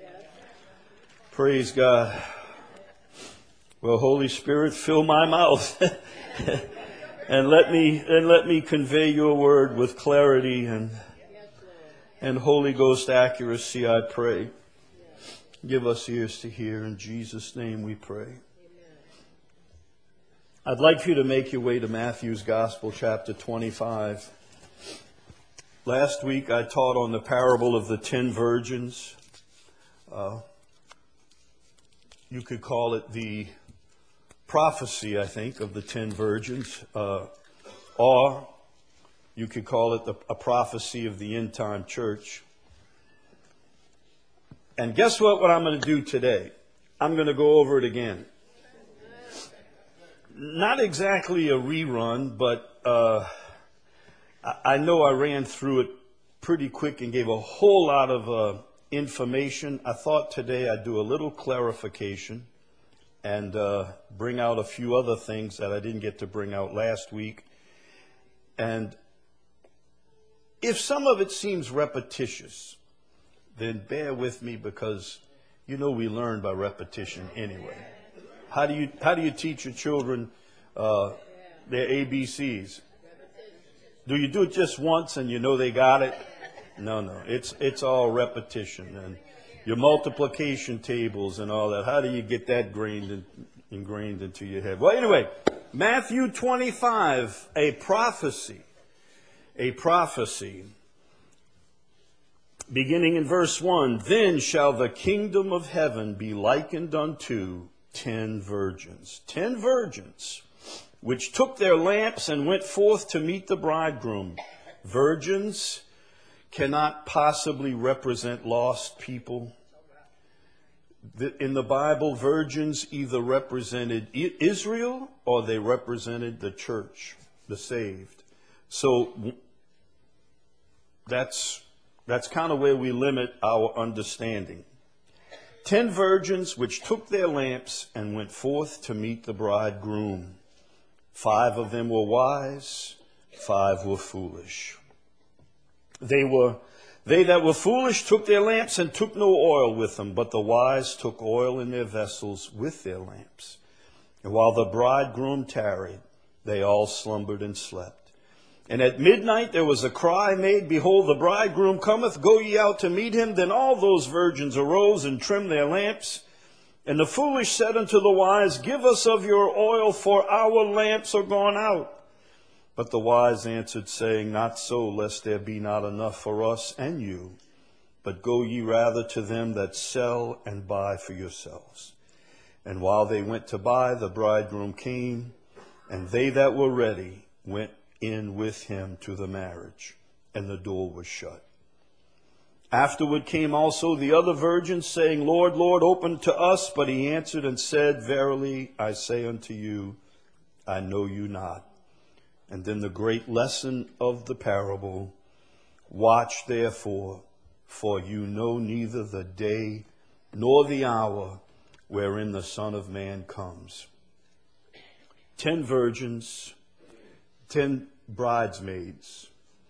Praise God. Well, Holy Spirit, fill my mouth and let me convey your word with clarity and Holy Ghost accuracy, I pray. Give us ears to hear. In Jesus' name we pray. I'd like you to make your way to Matthew's Gospel, chapter 25. Last week I taught on the parable of the 10 virgins. You could call it the prophecy, I think, of the 10 virgins. Or you could call it a prophecy of the end-time church. And guess what I'm going to do today? I'm going to go over it again. Not exactly a rerun, but I know I ran through it pretty quick and gave a whole lot of information. I thought today I'd do a little clarification and bring out a few other things that I didn't get to bring out last week. And if some of it seems repetitious, then bear with me, because you know we learn by repetition anyway. How do you teach your children their ABCs? Do you do it just once and you know they got it? No. It's all repetition, and your multiplication tables and all that. How do you get that ingrained into your head? Well, anyway, Matthew 25, a prophecy. Beginning in verse 1, then shall the kingdom of heaven be likened unto 10 virgins. 10 virgins, which took their lamps and went forth to meet the bridegroom. Virgins cannot possibly represent lost people. In the Bible, virgins either represented Israel or they represented the church, the saved. So that's kind of where we limit our understanding. 10 virgins which took their lamps and went forth to meet the bridegroom. 5 of them were wise, 5 were foolish. They that were foolish took their lamps and took no oil with them, but the wise took oil in their vessels with their lamps. And while the bridegroom tarried, they all slumbered and slept. And at midnight there was a cry made, Behold, the bridegroom cometh, go ye out to meet him. Then all those virgins arose and trimmed their lamps. And the foolish said unto the wise, Give us of your oil, for our lamps are gone out. But the wise answered, saying, Not so, lest there be not enough for us and you. But go ye rather to them that sell and buy for yourselves. And while they went to buy, the bridegroom came, and they that were ready went in with him to the marriage, and the door was shut. Afterward came also the other virgins, saying, Lord, Lord, open to us. But he answered and said, Verily I say unto you, I know you not. And then the great lesson of the parable, Watch therefore, for you know neither the day nor the hour wherein the Son of Man comes. 10 virgins, 10 bridesmaids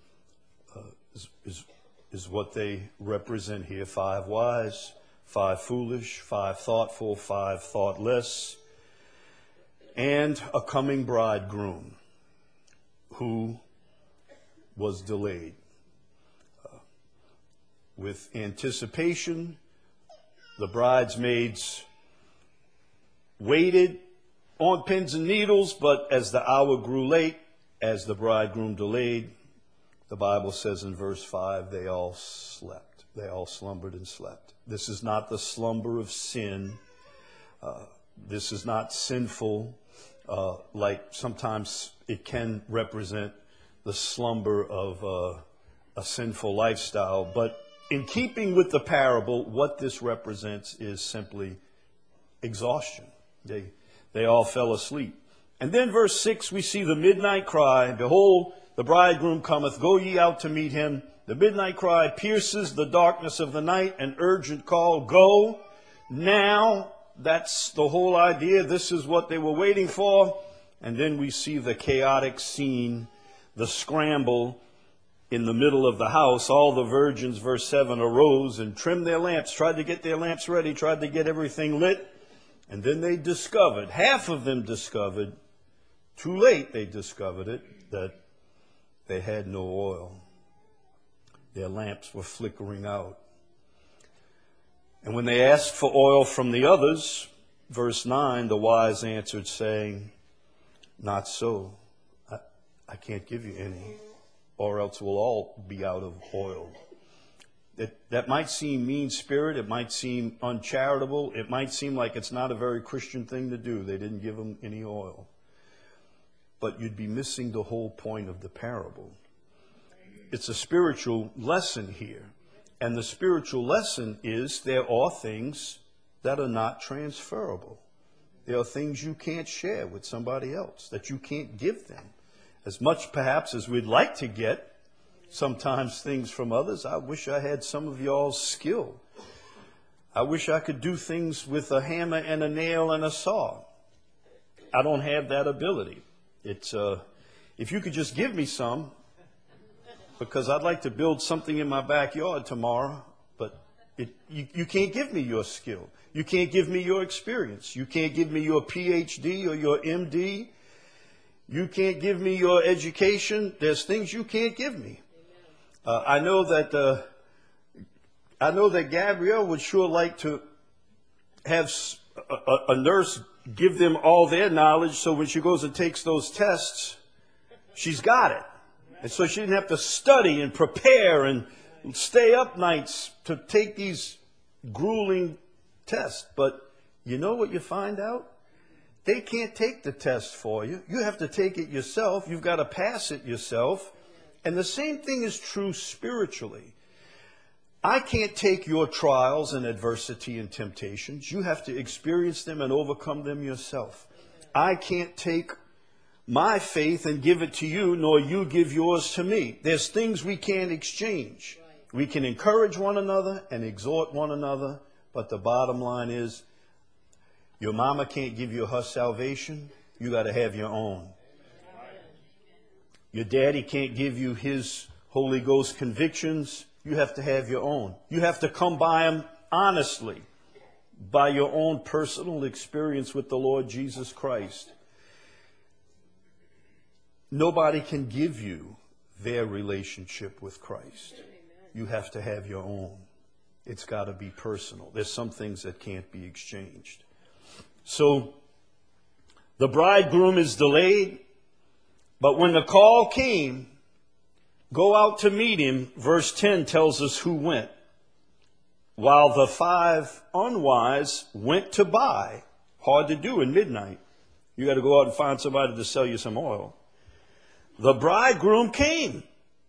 is what they represent here. 5 wise, 5 foolish, 5 thoughtful, 5 thoughtless, and a coming bridegroom who was delayed. With anticipation, the bridesmaids waited on pins and needles, but as the hour grew late, as the bridegroom delayed, the Bible says in verse 5, they all slept. They all slumbered and slept. This is not the slumber of sin. This is not sinful, like sometimes it can represent the slumber of a sinful lifestyle. But in keeping with the parable, what this represents is simply exhaustion. They all fell asleep. And then verse 6, we see the midnight cry, Behold, the bridegroom cometh, go ye out to meet him. The midnight cry pierces the darkness of the night, an urgent call, go now. That's the whole idea. This is what they were waiting for. And then we see the chaotic scene, the scramble in the middle of the house, all the virgins, verse 7, arose and trimmed their lamps, tried to get their lamps ready, tried to get everything lit. And then they discovered, half of them discovered, too late they discovered it, that they had no oil. Their lamps were flickering out. And when they asked for oil from the others, verse 9, the wise answered, saying, not so. I can't give you any, or else we'll all be out of oil. That might seem mean-spirited. It might seem uncharitable. It might seem like it's not a very Christian thing to do. They didn't give them any oil. But you'd be missing the whole point of the parable. It's a spiritual lesson here. And the spiritual lesson is there are things that are not transferable. There are things you can't share with somebody else, that you can't give them. As much perhaps as we'd like to get sometimes things from others, I wish I had some of y'all's skill. I wish I could do things with a hammer and a nail and a saw. I don't have that ability. It's if you could just give me some, because I'd like to build something in my backyard tomorrow, but you can't give me your skill. You can't give me your experience. You can't give me your PhD or your MD. You can't give me your education. There's things you can't give me. I know that Gabrielle would sure like to have a nurse give them all their knowledge, so when she goes and takes those tests, she's got it. And so she didn't have to study and prepare and stay up nights to take these grueling tests. But you know what you find out? They can't take the test for you. You have to take it yourself. You've got to pass it yourself. And the same thing is true spiritually. I can't take your trials and adversity and temptations. You have to experience them and overcome them yourself. I can't take my faith and give it to you, nor you give yours to me. There's things we can't exchange. We can encourage one another and exhort one another, but the bottom line is, your mama can't give you her salvation. You got to have your own. Your daddy can't give you his Holy Ghost convictions. You have to have your own. You have to come by them honestly, by your own personal experience with the Lord Jesus Christ. Nobody can give you their relationship with Christ. You have to have your own. It's got to be personal. There's some things that can't be exchanged. So the bridegroom is delayed, but when the call came, go out to meet him, verse 10 tells us who went. While the 5 unwise went to buy, hard to do in midnight. You got to go out and find somebody to sell you some oil. The bridegroom came,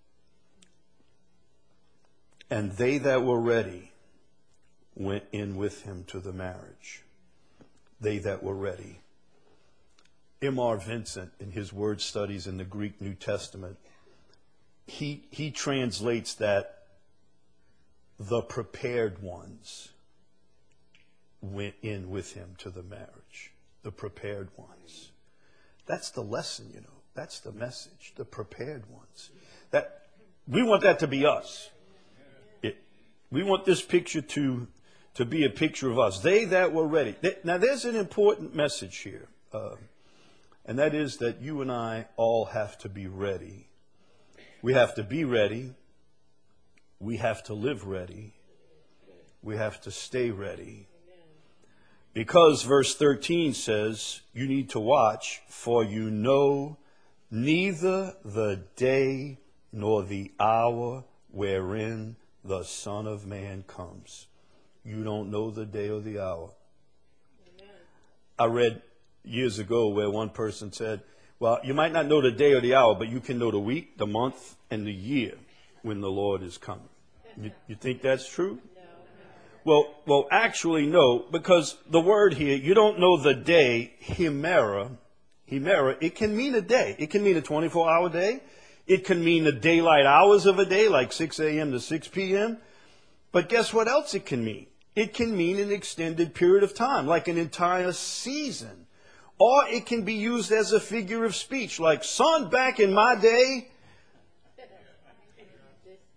and they that were ready went in with him to the marriage. They that were ready. M.R. Vincent, in his word studies in the Greek New Testament, he translates that the prepared ones went in with him to the marriage. The prepared ones. That's the lesson, you know. That's the message. The prepared ones. That we want that to be us. We want this picture to be a picture of us. They that were ready. Now, there's an important message here. And that is that you and I all have to be ready. We have to be ready. We have to live ready. We have to stay ready. Because verse 13 says, you need to watch, for you know neither the day nor the hour wherein the Son of Man comes. You don't know the day or the hour. Amen. I read years ago where one person said, well, you might not know the day or the hour, but you can know the week, the month, and the year when the Lord is coming. You think that's true? No. Well, actually, no, because the word here, you don't know the day, hemera, it can mean a day. It can mean a 24-hour day. It can mean the daylight hours of a day, like 6 a.m. to 6 p.m. But guess what else it can mean? It can mean an extended period of time, like an entire season. Or it can be used as a figure of speech, like, son, back in my day,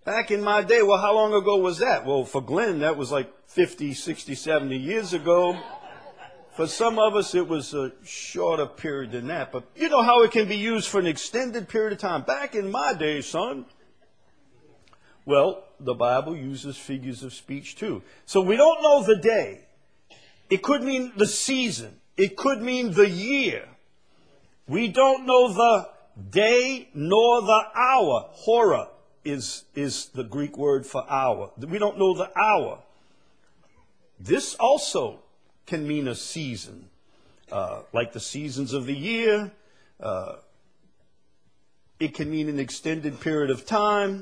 Back in my day, well, how long ago was that? Well, for Glenn, that was like 50, 60, 70 years ago. For some of us, it was a shorter period than that. But you know how it can be used for an extended period of time. Back in my day, son. Well, the Bible uses figures of speech too. So we don't know the day. It could mean the season. It could mean the year. We don't know the day nor the hour. Hora is the Greek word for hour. We don't know the hour. This also can mean a season, like the seasons of the year. It can mean an extended period of time.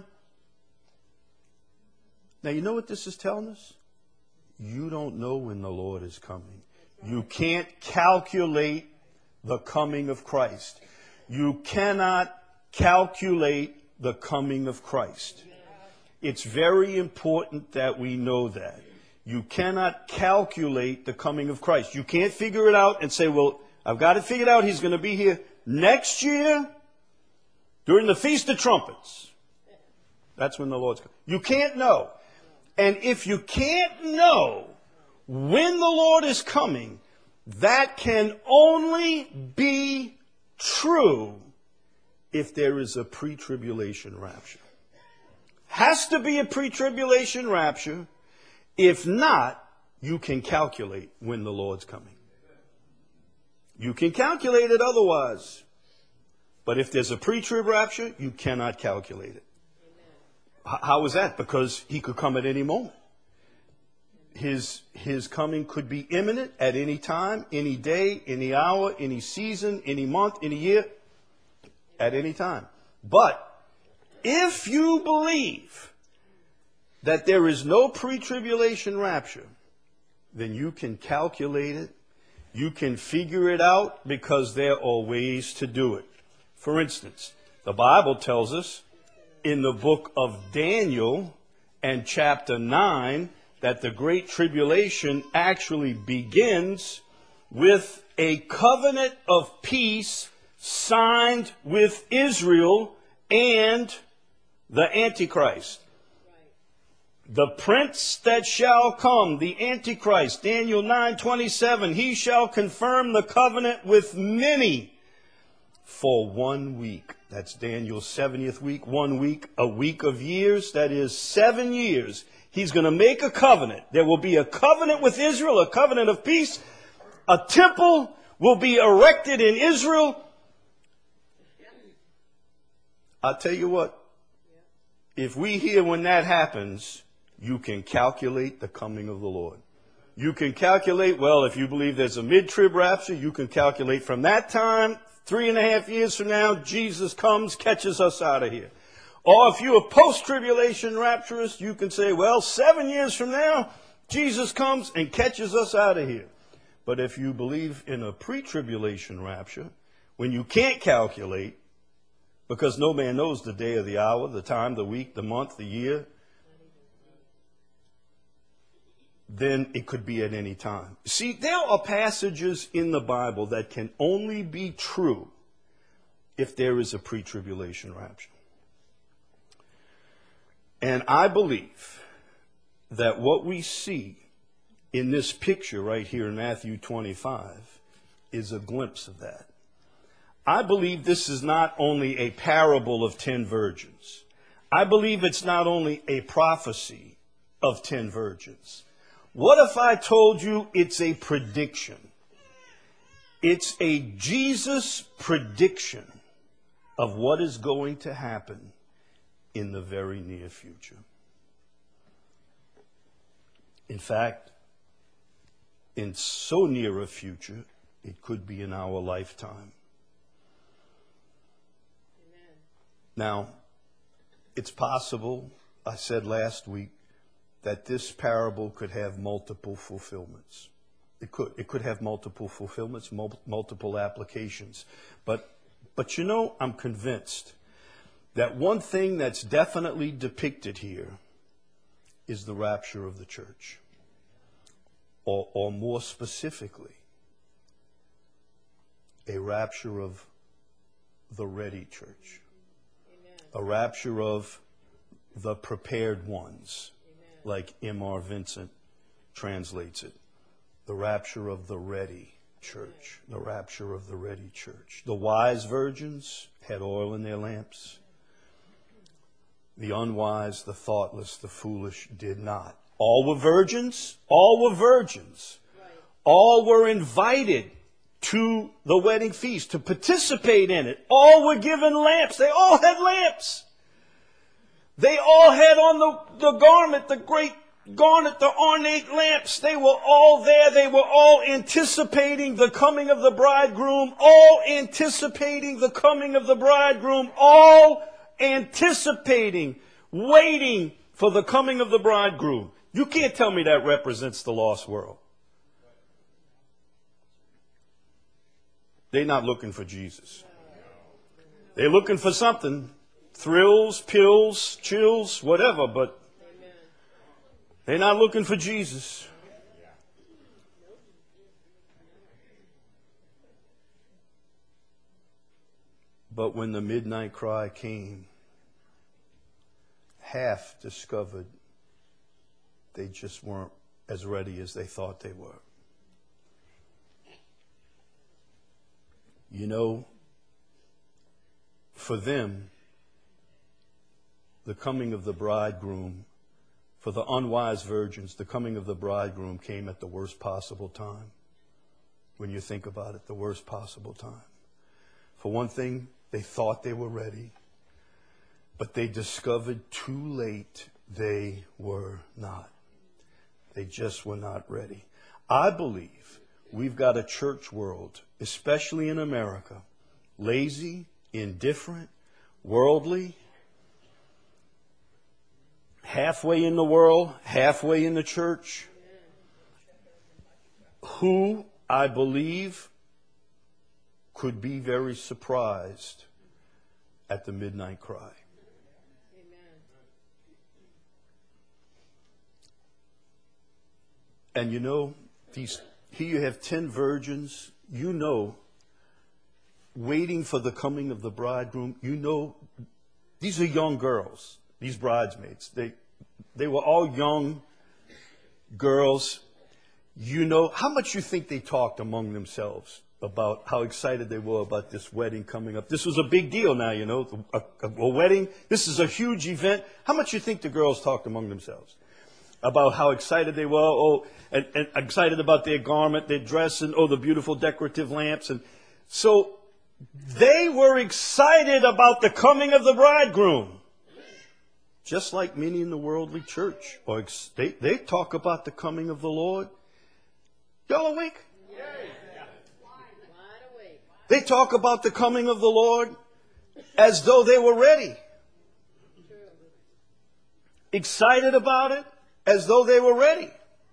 Now, you know what this is telling us? You don't know when the Lord is coming. You can't calculate the coming of Christ. You cannot calculate the coming of Christ. It's very important that we know that. You cannot calculate the coming of Christ. You can't figure it out and say, well, I've got it figured out. He's going to be here next year during the Feast of Trumpets. That's when the Lord's coming. You can't know. And if you can't know when the Lord is coming, that can only be true if there is a pre-tribulation rapture. Has to be a pre-tribulation rapture. If not, you can calculate when the Lord's coming. You can calculate it otherwise. But if there's a pre-trib rapture, you cannot calculate it. How is that? Because he could come at any moment. His coming could be imminent at any time, any day, any hour, any season, any month, any year, at any time. But if you believe that there is no pre-tribulation rapture, then you can calculate it. You can figure it out because there are ways to do it. For instance, the Bible tells us in the book of Daniel and chapter 9 that the Great Tribulation actually begins with a covenant of peace signed with Israel and the Antichrist. The prince that shall come, the Antichrist, Daniel 9:27, he shall confirm the covenant with many for 1 week. That's Daniel's 70th week, 1 week, a week of years. That is 7 years. He's going to make a covenant. There will be a covenant with Israel, a covenant of peace. A temple will be erected in Israel. I'll tell you what, if we hear when that happens, you can calculate the coming of the Lord. You can calculate, well, if you believe there's a mid-trib rapture, you can calculate from that time, 3.5 years from now, Jesus comes, catches us out of here. Or if you're a post-tribulation rapturist, you can say, well, 7 years from now, Jesus comes and catches us out of here. But if you believe in a pre-tribulation rapture, when you can't calculate, because no man knows the day or the hour, the time, the week, the month, the year, then it could be at any time. See, there are passages in the Bible that can only be true if there is a pre-tribulation rapture. And I believe that what we see in this picture right here in Matthew 25 is a glimpse of that. I believe this is not only a parable of 10 virgins. I believe it's not only a prophecy of 10 virgins. What if I told you it's a prediction? It's a Jesus prediction of what is going to happen in the very near future. In fact, in so near a future, it could be in our lifetime. Amen. Now, it's possible, I said last week, that this parable could have multiple fulfillments. It could have multiple fulfillments, multiple applications. But you know, I'm convinced that one thing that's definitely depicted here is the rapture of the church. Or more specifically, a rapture of the ready church. Amen. A rapture of the prepared ones, like M.R. Vincent translates it. The rapture of the ready church. The rapture of the ready church. The wise virgins had oil in their lamps. The unwise, the thoughtless, the foolish did not. All were virgins. All were virgins. All were invited to the wedding feast to participate in it. All were given lamps. They all had lamps. They all had on the garment, the great garnet, the ornate lamps. They were all there. They were all anticipating the coming of the bridegroom. All anticipating the coming of the bridegroom. All anticipating, waiting for the coming of the bridegroom. You can't tell me that represents the lost world. They're not looking for Jesus. They're looking for something. Thrills, pills, chills, whatever, but they're not looking for Jesus. But when the midnight cry came, half discovered they just weren't as ready as they thought they were. You know, for them, the coming of the bridegroom, for the unwise virgins, the coming of the bridegroom came at the worst possible time. When you think about it, the worst possible time. For one thing, they thought they were ready, but they discovered too late they were not. They just were not ready. I believe we've got a church world, especially in America, lazy, indifferent, worldly, halfway in the world, halfway in the church, who I believe could be very surprised at the midnight cry. Amen. And you know, here you have 10 virgins, you know, waiting for the coming of the bridegroom. You know, these are young girls, these bridesmaids. They were all young girls. You know, how much you think they talked among themselves about how excited they were about this wedding coming up? This was a big deal now, you know, a wedding. This is a huge event. How much you think the girls talked among themselves about how excited they were, and excited about their garment, their dress, and the beautiful decorative lamps. And so they were excited about the coming of the bridegroom. Just like many in the worldly church. They talk about the coming of the Lord. Y'all awake? They talk about the coming of the Lord as though they were ready. Excited about it as though they were ready.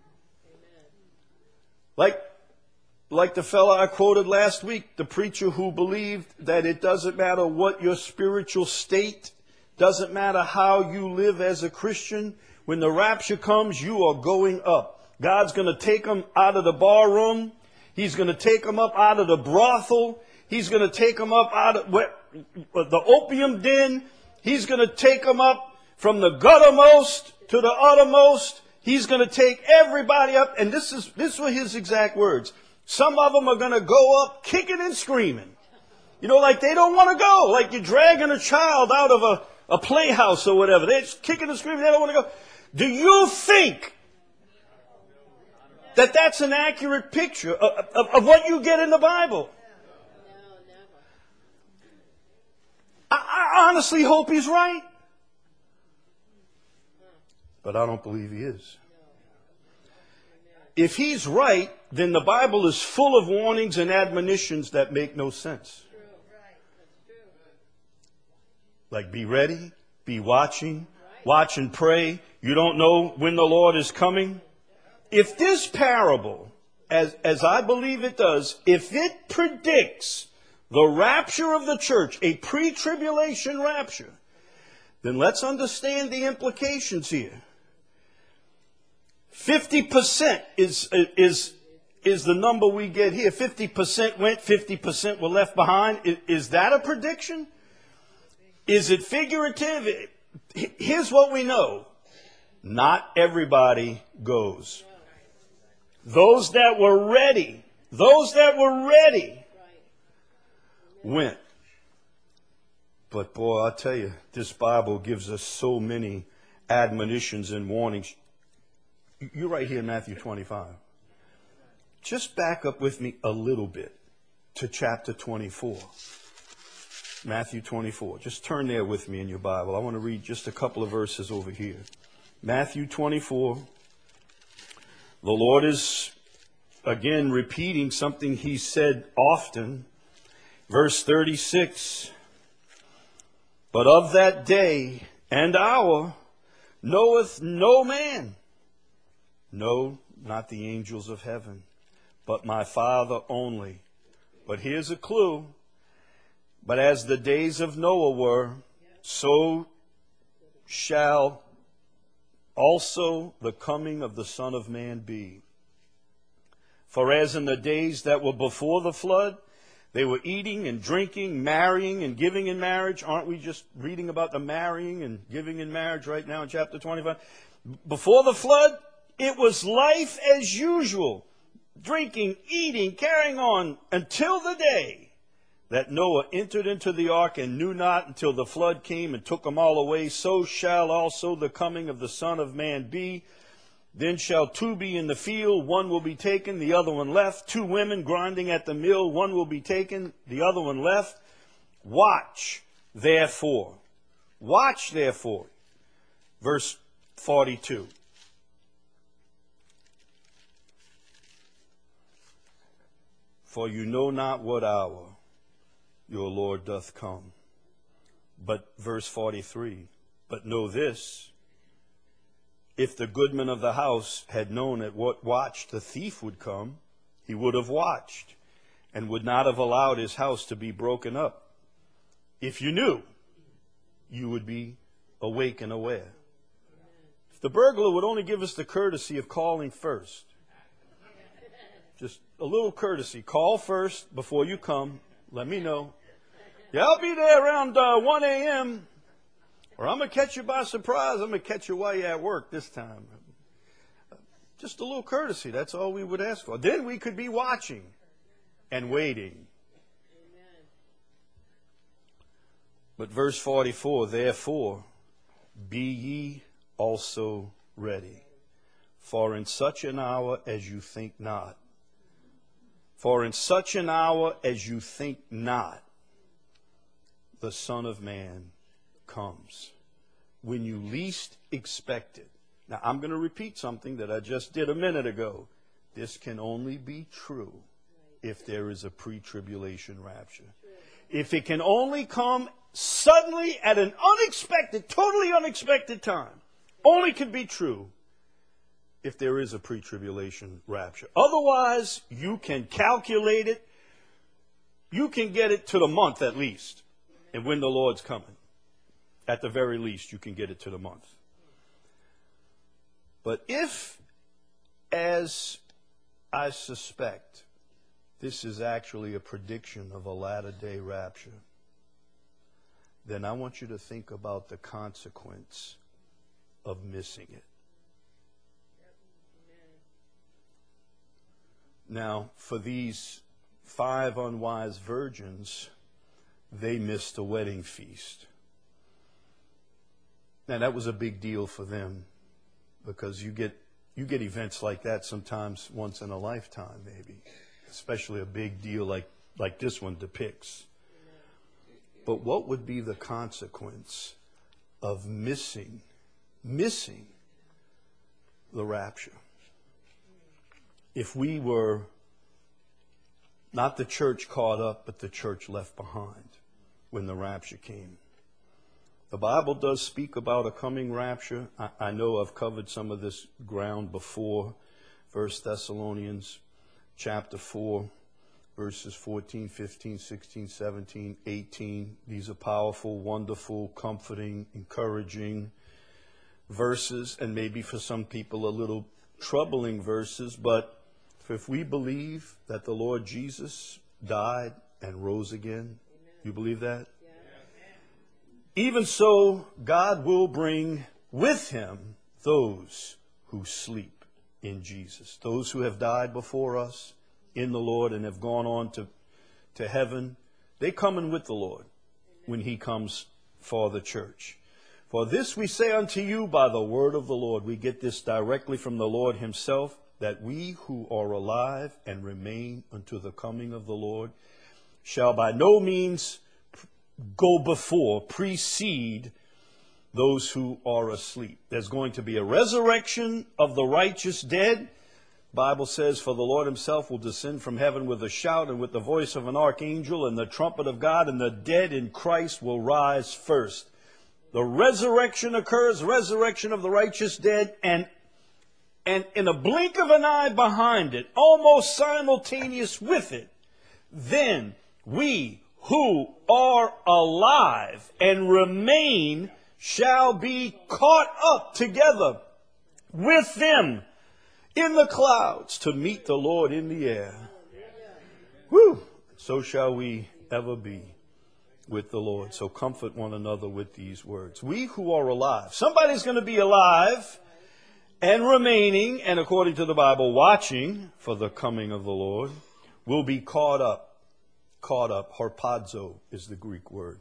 Like the fellow I quoted last week, the preacher who believed that it doesn't matter what your spiritual state, doesn't matter how you live as a Christian, when the rapture comes, you are going up. God's going to take them out of the bar room. He's going to take them up out of the brothel. He's going to take them up out of the opium den. He's going to take them up from the guttermost to the uttermost. He's going to take everybody up. And this were his exact words. Some of them are going to go up kicking and screaming. You know, like they don't want to go. Like you're dragging a child out of a playhouse or whatever. They're just kicking and screaming. They don't want to go. Do you think that that's an accurate picture of what you get in the Bible? No, never. I honestly hope he's right. But I don't believe he is. If he's right, then the Bible is full of warnings and admonitions that make no sense. Like be ready, be watching, watch and pray. You don't know when the Lord is coming. If this parable, as I believe it does, if it predicts the rapture of the church, a pre-tribulation rapture, then let's understand the implications here. 50% is the number we get here. 50% went, 50% were left behind. Is that a prediction? Is it figurative? Here's what we know. Not everybody goes. Those that were ready went. But boy, I'll tell you, this Bible gives us so many admonitions and warnings. You're right here in Matthew 25. Just back up with me a little bit to chapter 24. Matthew 24. Just turn there with me in your Bible. I want to read just a couple of verses over here. Matthew 24. The Lord is again repeating something he said often. Verse 36. But of that day and hour knoweth no man. No, not the angels of heaven, but my Father only. But here's a clue. But as the days of Noah were, so shall also the coming of the Son of Man be. For as in the days that were before the flood, they were eating and drinking, marrying and giving in marriage. Aren't we just reading about the marrying and giving in marriage right now in chapter 25? Before the flood, it was life as usual. Drinking, eating, carrying on until the day that Noah entered into the ark and knew not until the flood came and took them all away. So shall also the coming of the Son of Man be. Then shall two be in the field, one will be taken, the other one left. Two women grinding at the mill, one will be taken, the other one left. Watch, therefore. Watch, therefore. Verse 42. For you know not what hour your Lord doth come. But verse 43, but know this, if the goodman of the house had known at what watch the thief would come, he would have watched and would not have allowed his house to be broken up. If you knew, you would be awake and aware. If the burglar would only give us the courtesy of calling first, just a little courtesy, call first before you come, let me know. Yeah, I'll be there around 1 a.m. Or I'm going to catch you by surprise. I'm going to catch you while you're at work this time. Just a little courtesy. That's all we would ask for. Then we could be watching and waiting. Amen. But verse 44, therefore, be ye also ready. For in such an hour as you think not. For in such an hour as you think not, the Son of Man comes. When you least expect it. Now, I'm going to repeat something that I just did a minute ago. This can only be true if there is a pre-tribulation rapture. If it can only come suddenly at an unexpected, totally unexpected time, only can be true if there is a pre-tribulation rapture. Otherwise, you can calculate it. You can get it to the month at least. And when the Lord's coming, at the very least, you can get it to the month. But if, as I suspect, this is actually a prediction of a latter-day rapture, then I want you to think about the consequence of missing it. Now, for these 5 unwise virgins, they missed a wedding feast. Now, that was a big deal for them because you get events like that sometimes once in a lifetime, maybe, especially a big deal like this one depicts. But what would be the consequence of missing the rapture? If we were not the church caught up, but the church left behind when the rapture came. The Bible does speak about a coming rapture. I know I've covered some of this ground before. 1 Thessalonians chapter 4, verses 14, 15, 16, 17, 18. These are powerful, wonderful, comforting, encouraging verses, and maybe for some people a little troubling verses, but if we believe that the Lord Jesus died and rose again, you believe that? Even so, God will bring with him those who sleep in Jesus. Those who have died before us in the Lord and have gone on to heaven, they coming with the Lord when he comes for the church. For this we say unto you by the word of the Lord. We get this directly from the Lord himself, that we who are alive and remain unto the coming of the Lord shall by no means precede those who are asleep. There's going to be a resurrection of the righteous dead. Bible says, for the Lord himself will descend from heaven with a shout and with the voice of an archangel and the trumpet of God, and the dead in Christ will rise first. The resurrection occurs, resurrection of the righteous dead, and in a blink of an eye behind it, almost simultaneous with it, then we who are alive and remain shall be caught up together with them in the clouds to meet the Lord in the air. Woo! So shall we ever be with the Lord. So comfort one another with these words. We who are alive. Somebody's going to be alive and remaining, and according to the Bible, watching for the coming of the Lord, will be caught up. Caught up. Harpazo is the Greek word.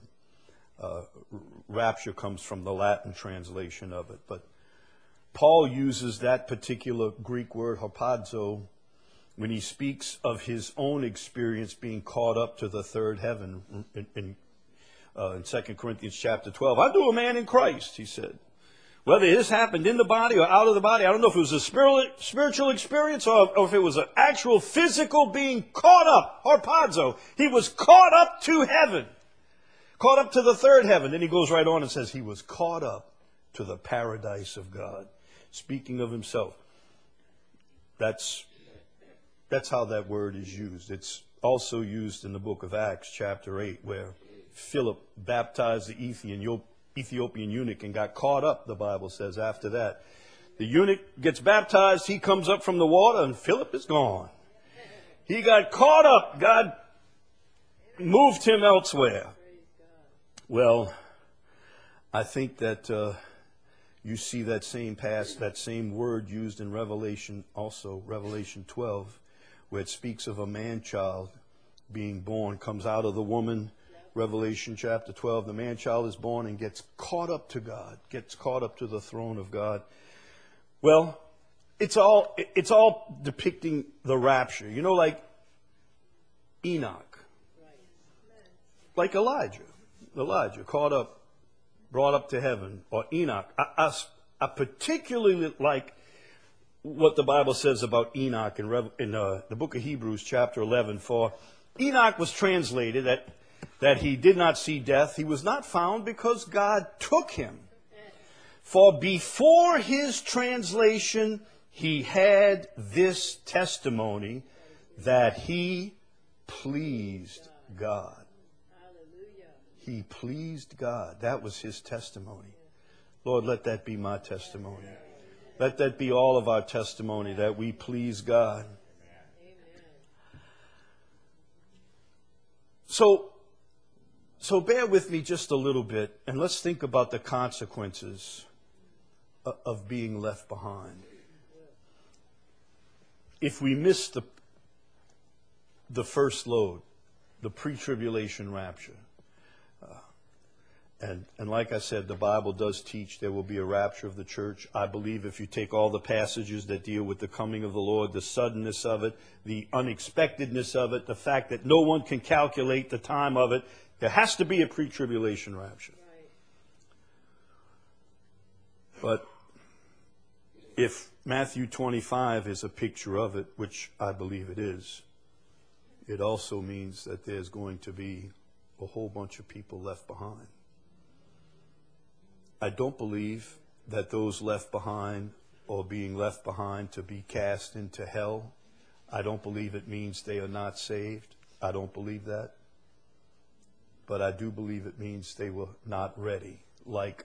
Rapture comes from the Latin translation of it. But Paul uses that particular Greek word, harpazo, when he speaks of his own experience being caught up to the third heaven in 2 Corinthians chapter 12. I knew a man in Christ, he said. Whether this happened in the body or out of the body, I don't know if it was a spiritual experience or if it was an actual physical being caught up, harpazo. He was caught up to heaven, caught up to the third heaven. Then he goes right on and says he was caught up to the paradise of God. Speaking of himself, that's how that word is used. It's also used in the book of Acts chapter 8, where Philip baptized the Ethiopian eunuch and got caught up, the Bible says, after that. The eunuch gets baptized, he comes up from the water, and Philip is gone. He got caught up. God moved him elsewhere. Well, I think that you see that same that same word used in Revelation also, Revelation 12, where it speaks of a man-child being born, comes out of the woman. Revelation chapter 12, the man-child is born and gets caught up to God, gets caught up to the throne of God. Well, it's all depicting the rapture. You know, like Enoch, like Elijah caught up, brought up to heaven, or Enoch. I particularly like what the Bible says about Enoch in the book of Hebrews chapter 11. For Enoch was translated that he did not see death. He was not found because God took him. For before his translation, he had this testimony that he pleased God. He pleased God. That was his testimony. Lord, let that be my testimony. Let that be all of our testimony, that we please God. So bear with me just a little bit, and let's think about the consequences of being left behind. If we miss the first load, the pre-tribulation rapture, and like I said, the Bible does teach there will be a rapture of the church. I believe if you take all the passages that deal with the coming of the Lord, the suddenness of it, the unexpectedness of it, the fact that no one can calculate the time of it, there has to be a pre-tribulation rapture. Right. But if Matthew 25 is a picture of it, which I believe it is, it also means that there's going to be a whole bunch of people left behind. I don't believe that those left behind are being left behind to be cast into hell. I don't believe it means they are not saved. I don't believe that. But I do believe it means they were not ready, like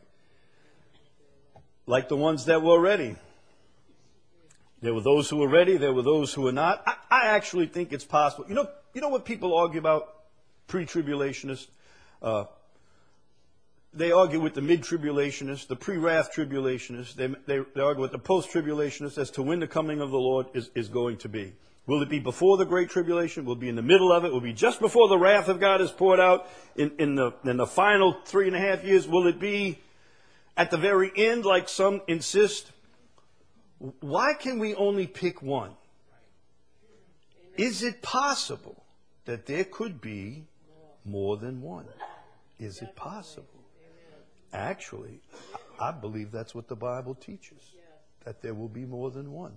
the ones that were ready. There were those who were ready. There were those who were not. I actually think it's possible. You know what people argue about, pre-tribulationists? they argue with the mid-tribulationists, the pre-wrath tribulationists. They argue with the post-tribulationists as to when the coming of the Lord is going to be. Will it be before the Great Tribulation? Will it be in the middle of it? Will it be just before the wrath of God is poured out in the final 3.5 years? Will it be at the very end, like some insist? Why can we only pick one? Is it possible that there could be more than one? Is it possible? Actually, I believe that's what the Bible teaches, that there will be more than one.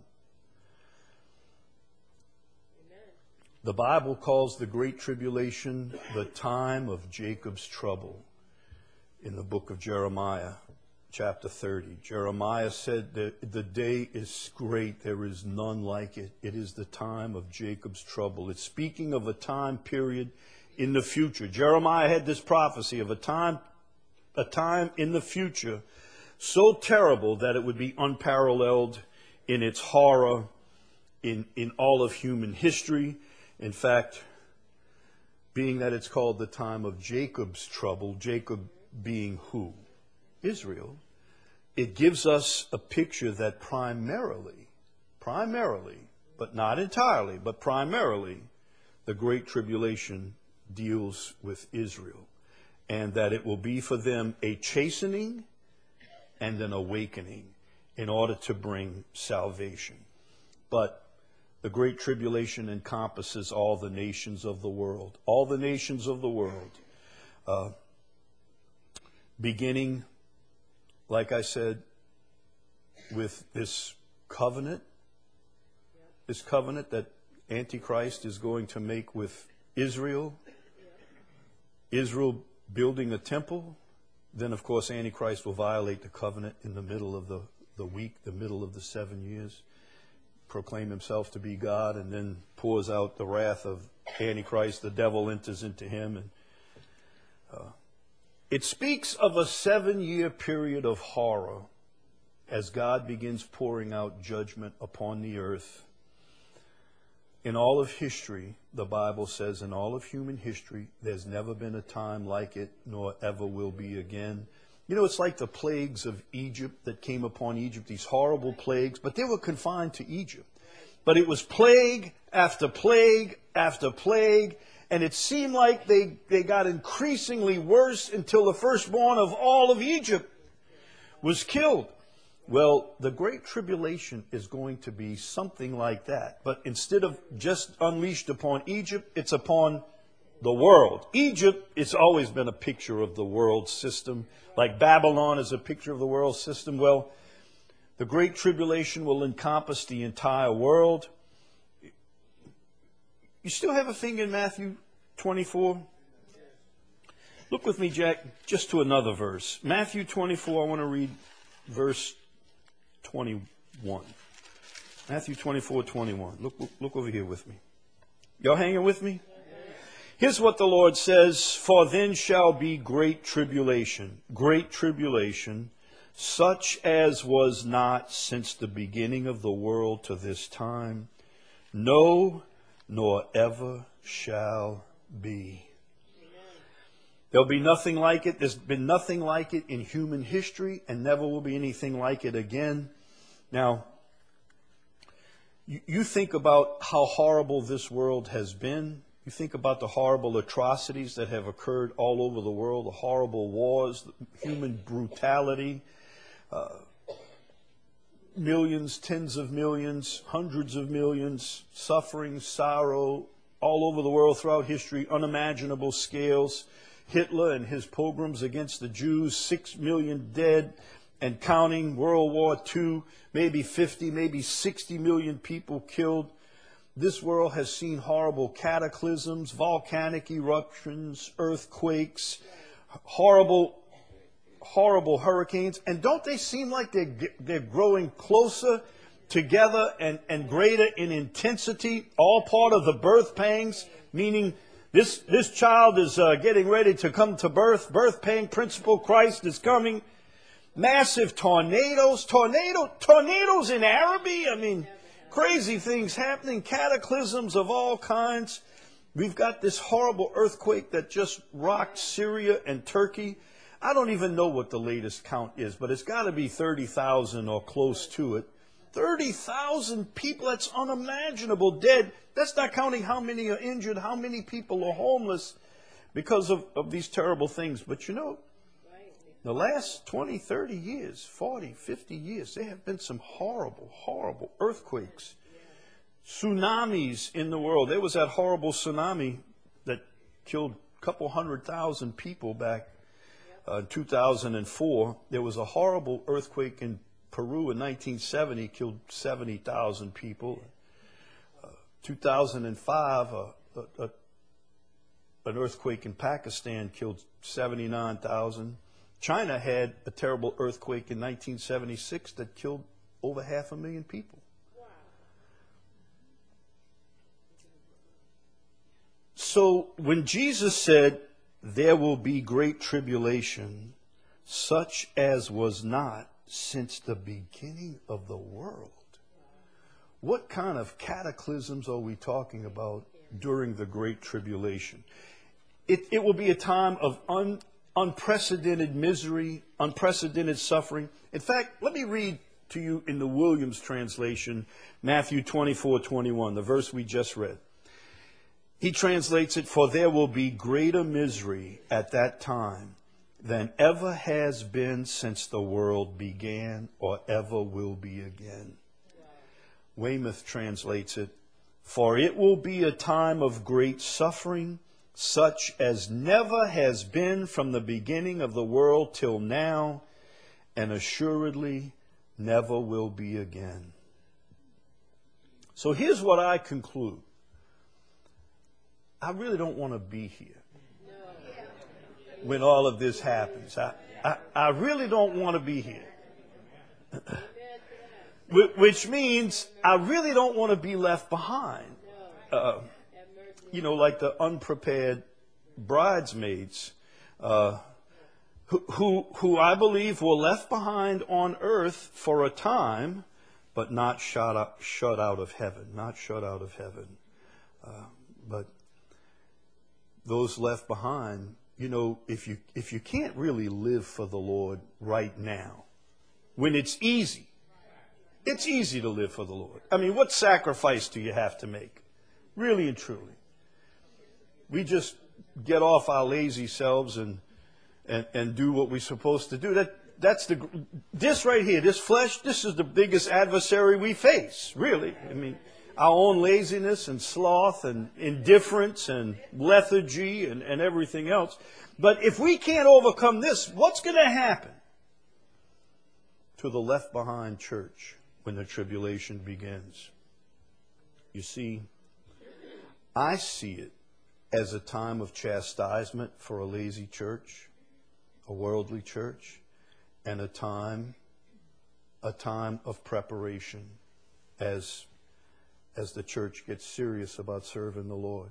The Bible calls the Great Tribulation the time of Jacob's trouble in the book of Jeremiah, chapter 30. Jeremiah said that the day is great, there is none like it. It is the time of Jacob's trouble. It's speaking of a time period in the future. Jeremiah had this prophecy of a time in the future so terrible that it would be unparalleled in its horror in all of human history. In fact, being that it's called the time of Jacob's trouble, Jacob being who? Israel. It gives us a picture that primarily, but not entirely, but primarily, the Great Tribulation deals with Israel. And that it will be for them a chastening and an awakening in order to bring salvation. But the Great Tribulation encompasses all the nations of the world. All the nations of the world. Beginning, like I said, with this covenant that Antichrist is going to make with Israel. Israel building a temple. Then, of course, Antichrist will violate the covenant in the middle of the week, the middle of the 7 years. Proclaim himself to be God, and then pours out the wrath of Antichrist. The devil enters into him. And it speaks of a 7-year period of horror as God begins pouring out judgment upon the earth. In all of history, the Bible says, in all of human history, there's never been a time like it, nor ever will be again. You know, it's like the plagues of Egypt that came upon Egypt, these horrible plagues, but they were confined to Egypt. But it was plague after plague after plague, and it seemed like they got increasingly worse until the firstborn of all of Egypt was killed. Well, the Great Tribulation is going to be something like that. But instead of just unleashed upon Egypt, it's upon the world. Egypt, it's always been a picture of the world system. Like Babylon is a picture of the world system. Well, the Great Tribulation will encompass the entire world. You still have a finger in Matthew 24? Look with me, Jack, just to another verse. Matthew 24, I want to read verse 21. Matthew 24:21. Look over here with me. Y'all hanging with me? Here's what the Lord says, "For then shall be great tribulation, such as was not since the beginning of the world to this time, no, nor ever shall be." There'll be nothing like it. There's been nothing like it in human history, and never will be anything like it again. Now, you think about how horrible this world has been. You think about the horrible atrocities that have occurred all over the world, the horrible wars, the human brutality, millions, tens of millions, hundreds of millions, suffering, sorrow, all over the world throughout history, unimaginable scales. Hitler and his pogroms against the Jews, 6 million dead and counting. World War II, maybe 50, maybe 60 million people killed. This world has seen horrible cataclysms, volcanic eruptions, earthquakes, horrible hurricanes. And don't they seem like they're growing closer together and greater in intensity, all part of the birth pangs, meaning this child is getting ready to come to birth. Birth pang principle, Christ is coming. Massive tornadoes in Araby. I mean, crazy things happening, cataclysms of all kinds. We've got this horrible earthquake that just rocked Syria and Turkey. I don't even know what the latest count is, but it's got to be 30,000 or close to it. 30,000 people, that's unimaginable, dead. That's not counting how many are injured, how many people are homeless because of these terrible things. But you know, the last 20, 30 years, 40, 50 years, there have been some horrible, horrible earthquakes, tsunamis in the world. There was that horrible tsunami that killed a couple 100,000 people back in 2004. There was a horrible earthquake in Peru in 1970, killed 70,000 people. 2005, an earthquake in Pakistan killed 79,000. China had a terrible earthquake in 1976 that killed over 500,000 people. So when Jesus said, there will be great tribulation, such as was not since the beginning of the world. What kind of cataclysms are we talking about during the Great Tribulation? It will be a time of unprecedented misery, unprecedented suffering. In fact, let me read to you in the Williams translation, Matthew 24:21, the verse we just read. He translates it, for there will be greater misery at that time than ever has been since the world began or ever will be again. Weymouth translates it, for it will be a time of great suffering, such as never has been from the beginning of the world till now, and assuredly never will be again. So here's what I conclude. I really don't want to be here when all of this happens. I really don't want to be here. Which means I really don't want to be left behind. Like the unprepared bridesmaids who I believe were left behind on earth for a time, but not shut out of heaven. Not shut out of heaven. But those left behind, if you can't really live for the Lord right now, when it's easy to live for the Lord. I mean, what sacrifice do you have to make? Really and truly. We just get off our lazy selves and do what we're supposed to do. This right here, this flesh, this is the biggest adversary we face, really. I mean, our own laziness and sloth and indifference and lethargy and everything else. But if we can't overcome this, what's going to happen to the left behind church when the tribulation begins? You see, I see it as a time of chastisement for a lazy church, a worldly church, and a time of preparation as the church gets serious about serving the Lord.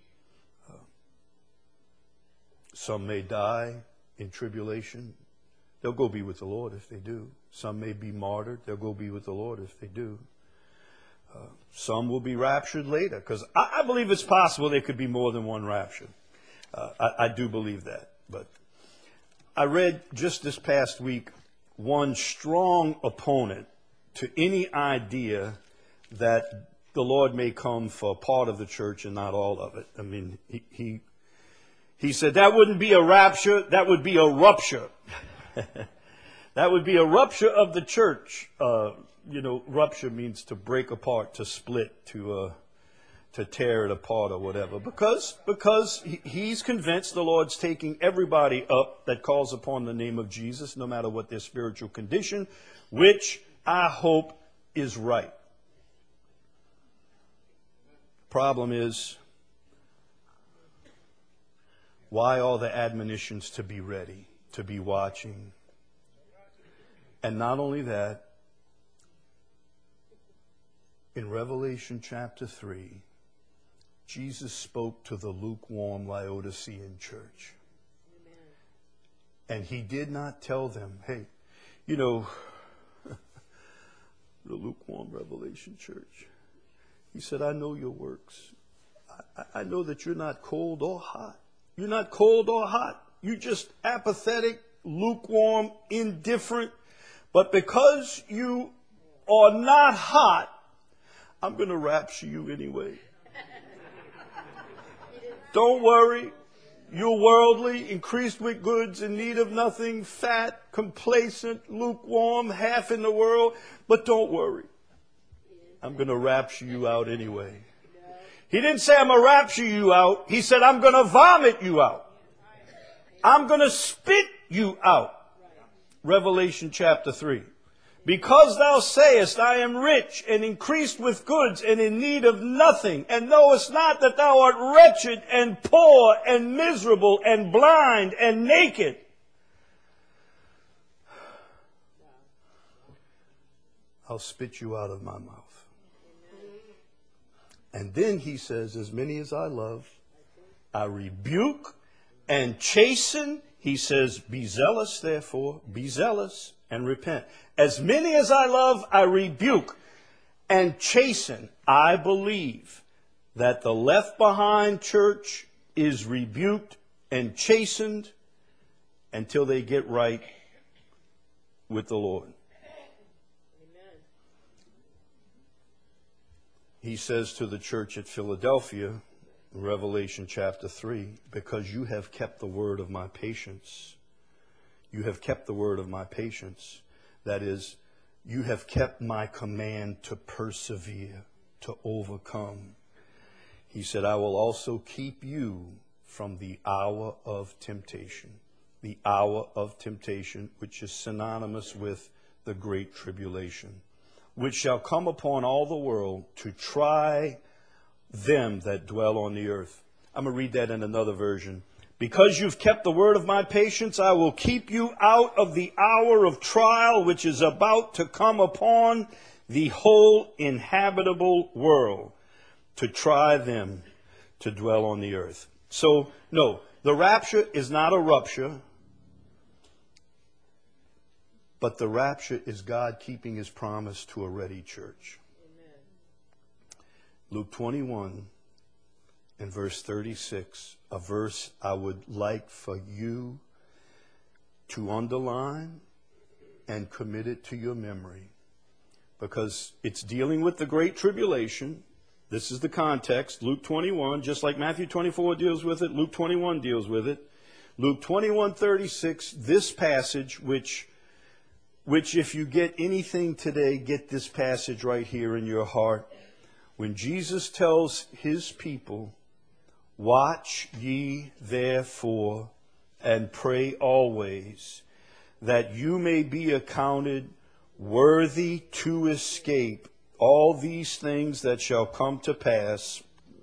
Some may die in tribulation. They'll go be with the Lord if they do. Some may be martyred. They'll go be with the Lord if they do. Some will be raptured later, because I believe it's possible there could be more than one rapture. I do believe that. But I read just this past week one strong opponent to any idea that the Lord may come for part of the church and not all of it. I mean, he said that wouldn't be a rapture, that would be a rupture. That would be a rupture of the church. Rupture means to break apart, to split, to tear it apart or whatever. Because he's convinced the Lord's taking everybody up that calls upon the name of Jesus, no matter what their spiritual condition, which I hope is right. Problem is, why all the admonitions to be ready, to be watching? And not only that, in Revelation chapter 3, Jesus spoke to the lukewarm Laodicean church. Amen. And he did not tell them, hey, the lukewarm Revelation church. He said, I know your works. I know that you're not cold or hot. You're not cold or hot. You're just apathetic, lukewarm, indifferent. But because you are not hot, I'm going to rapture you anyway. Don't worry. You're worldly, increased with goods, in need of nothing, fat, complacent, lukewarm, half in the world. But don't worry. I'm going to rapture you out anyway. He didn't say I'm going to rapture you out. He said I'm going to vomit you out. I'm going to spit you out. Revelation chapter 3. Because thou sayest, I am rich and increased with goods and in need of nothing, and knowest not that thou art wretched and poor and miserable and blind and naked. I'll spit you out of my mouth. And then he says, as many as I love, I rebuke and chasten. He says, be zealous, therefore, be zealous and repent. As many as I love, I rebuke and chasten. I believe that the left behind church is rebuked and chastened until they get right with the Lord. Amen. He says to the church at Philadelphia, Revelation chapter 3, because you have kept the word of my patience. You have kept the word of my patience. That is, you have kept my command to persevere, to overcome. He said, I will also keep you from the hour of temptation. The hour of temptation, which is synonymous with the great tribulation, which shall come upon all the world to try them that dwell on the earth. I'm going to read that in another version. Because you've kept the word of my patience, I will keep you out of the hour of trial which is about to come upon the whole inhabitable world, to try them to dwell on the earth. So, no, the rapture is not a rupture, but the rapture is God keeping his promise to a ready church. Amen. Luke 21 and verse 36, a verse I would like for you to underline and commit it to your memory, because it's dealing with the great tribulation. This is the context. Luke 21, just like Matthew 24 deals with it, Luke 21 deals with it. Luke 21:36, this passage, which if you get anything today, get this passage right here in your heart. When Jesus tells his people, watch ye therefore and pray always, that you may be accounted worthy to escape all these things that shall come to pass,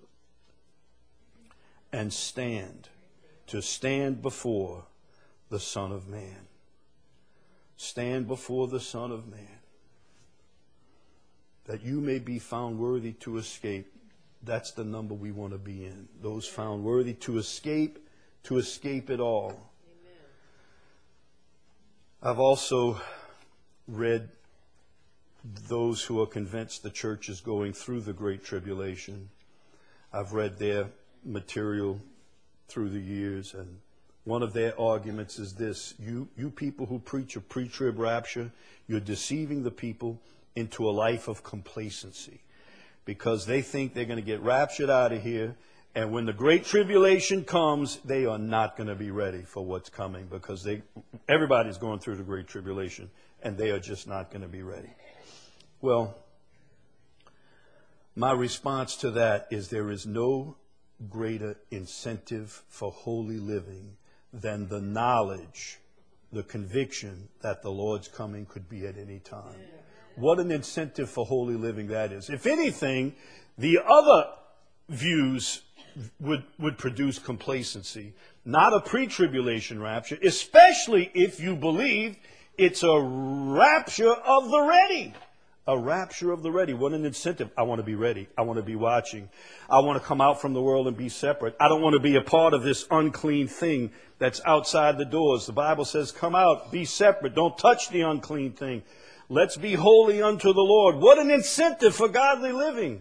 and to stand before the Son of Man. Stand before the Son of Man, that you may be found worthy to escape. That's the number we want to be in. Those found worthy to escape it all. Amen. I've also read those who are convinced the church is going through the Great Tribulation. I've read their material through the years, and one of their arguments is this: you people who preach a pre-trib rapture, you're deceiving the people into a life of complacency, because they think they're going to get raptured out of here, and when the Great Tribulation comes, they are not going to be ready for what's coming, because everybody's going through the Great Tribulation, and they are just not going to be ready. Well, my response to that is there is no greater incentive for holy living than the knowledge, the conviction that the Lord's coming could be at any time. What an incentive for holy living that is. If anything, the other views would produce complacency, not a pre-tribulation rapture, especially if you believe it's a rapture of the ready. A rapture of the ready. What an incentive. I want to be ready. I want to be watching. I want to come out from the world and be separate. I don't want to be a part of this unclean thing that's outside the doors. The Bible says, come out, be separate. Don't touch the unclean thing. Let's be holy unto the Lord. What an incentive for godly living.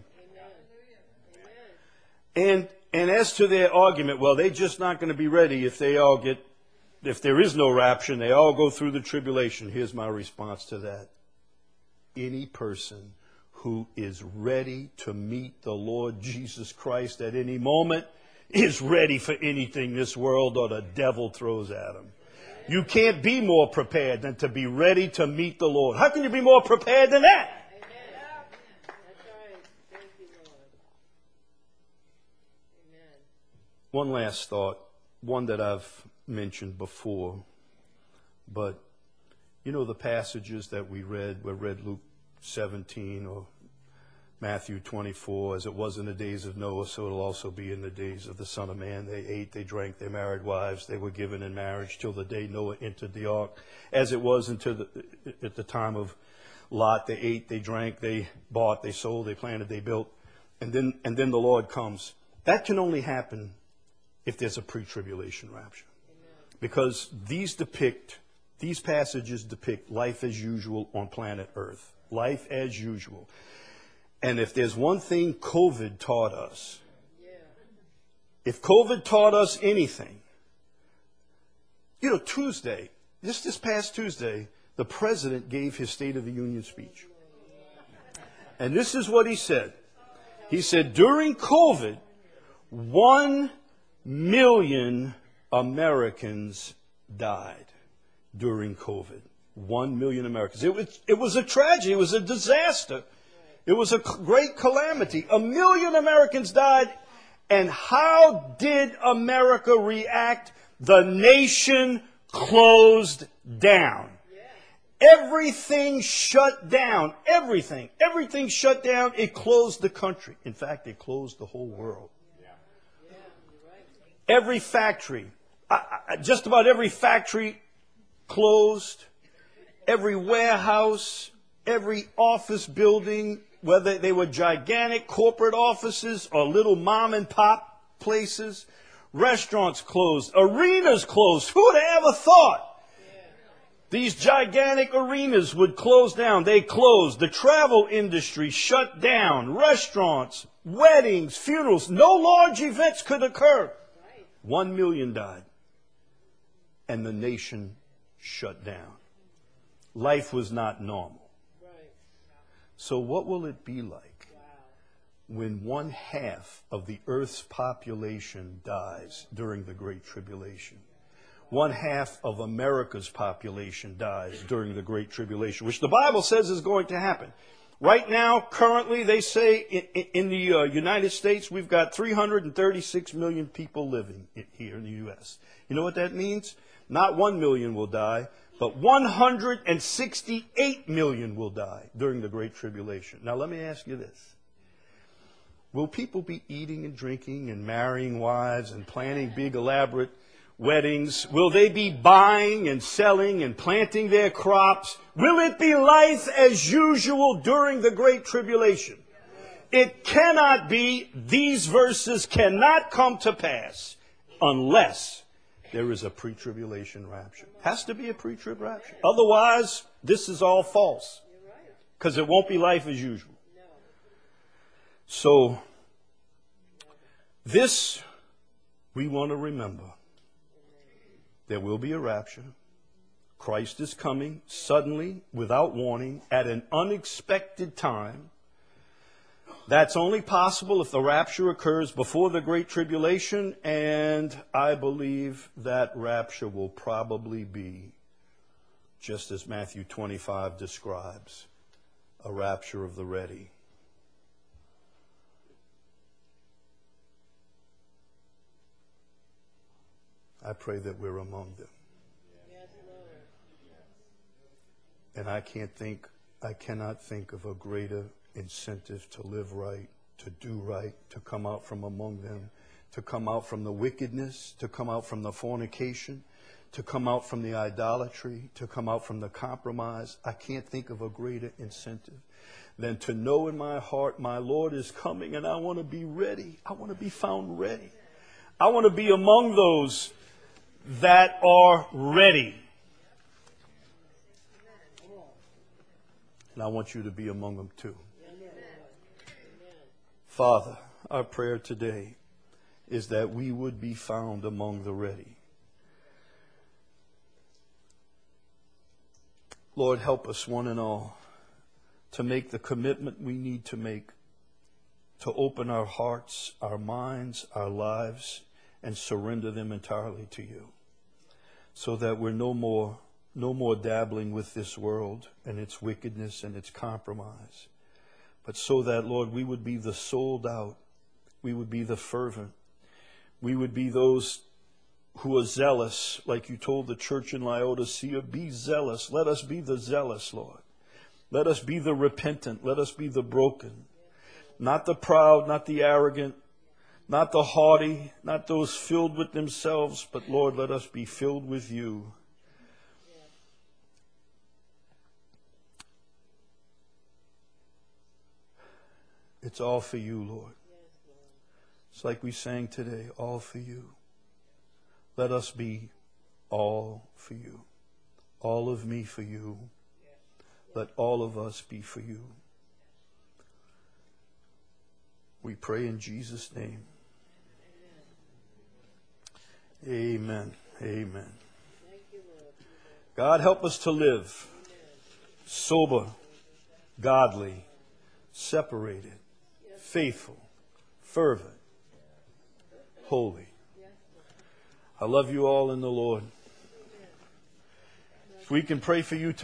Amen. And as to their argument, well, they're just not going to be ready if they all get if there is no rapture and they all go through the tribulation, here's my response to that. Any person who is ready to meet the Lord Jesus Christ at any moment is ready for anything this world or the devil throws at him. You can't be more prepared than to be ready to meet the Lord. How can you be more prepared than that? Amen. That's right. Thank you, Lord. Amen. One last thought, one that I've mentioned before, but you know the passages that we read Luke 17 or Matthew 24, as it was in the days of Noah, so it'll also be in the days of the Son of Man. They ate, they drank, they married wives, they were given in marriage till the day Noah entered the ark. As it was at the time of Lot, they ate, they drank, they bought, they sold, they planted, they built, and then the Lord comes. That can only happen if there's a pre-tribulation rapture. Amen. Because these passages depict life as usual on planet Earth. Life as usual. And if there's one thing COVID taught us, if COVID taught us anything, Tuesday, this past Tuesday, the president gave his State of the Union speech. And this is what he said. He said, during COVID, 1 million Americans died during COVID. 1 million Americans. It was a tragedy. It was a disaster. It was a great calamity. 1 million Americans died. And how did America react? The nation closed down. Everything shut down. Everything. Everything shut down. It closed the country. In fact, it closed the whole world. Every factory, just about every factory closed. Every warehouse, every office building, whether they were gigantic corporate offices or little mom and pop places, restaurants closed, arenas closed. Who would have ever thought these gigantic arenas would close down? They closed. The travel industry shut down. Restaurants, weddings, funerals. No large events could occur. 1 million died. And the nation shut down. Life was not normal. So what will it be like when 1/2 of the earth's population dies during the Great Tribulation? 1/2 of America's population dies during the Great Tribulation, which the Bible says is going to happen. Right now, currently, they say in the United States, we've got 336 million people living here in the U.S. You know what that means? Not 1 million will die, but 168 million will die during the Great Tribulation. Now, let me ask you this. Will people be eating and drinking and marrying wives and planning big elaborate weddings? Will they be buying and selling and planting their crops? Will it be life as usual during the Great Tribulation? It cannot be. These verses cannot come to pass unless there is a pre-tribulation rapture. Has to be a pre-trib rapture. Otherwise, this is all false. Because it won't be life as usual. So, this we want to remember. There will be a rapture. Christ is coming suddenly, without warning, at an unexpected time. That's only possible if the rapture occurs before the Great Tribulation, and I believe that rapture will probably be, just as Matthew 25 describes, a rapture of the ready. I pray that we're among them. And I cannot think of a greater incentive to live right, to do right, to come out from among them, to come out from the wickedness, to come out from the fornication, to come out from the idolatry, to come out from the compromise. I can't think of a greater incentive than to know in my heart my Lord is coming, and I want to be ready. I want to be found ready. I want to be among those that are ready. And I want you to be among them too. Father, our prayer today is that we would be found among the ready. Lord, help us one and all to make the commitment we need to make, to open our hearts, our minds, our lives, and surrender them entirely to you, so that we're no more dabbling with this world and its wickedness and its compromise, but so that, Lord, we would be the sold out, we would be the fervent, we would be those who are zealous, like you told the church in Laodicea, be zealous. Let us be the zealous, Lord. Let us be the repentant. Let us be the broken. Not the proud, not the arrogant, not the haughty, not those filled with themselves, but Lord, let us be filled with you. It's all for you, Lord. It's like we sang today, all for you. Let us be all for you. All of me for you. Let all of us be for you. We pray in Jesus' name. Amen. Amen. God, help us to live sober, godly, separated, faithful, fervent, holy. I love you all in the Lord. If we can pray for you